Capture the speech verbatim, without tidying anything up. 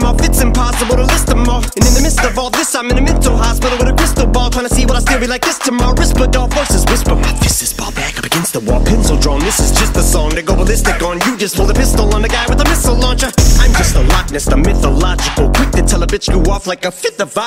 off. It's impossible to list them all. And in the midst of all this, I'm in a mental hospital with a crystal ball, trying to see what I still be like this tomorrow. Whisper, dog voices whisper. My fist is ball back up against the wall, pencil drawn. This is just a song to go ballistic on. You just pull a pistol on the guy with a missile launcher. I'm just a Loch Ness, the mythological, quick to tell a bitch you off like a fifth of vodka.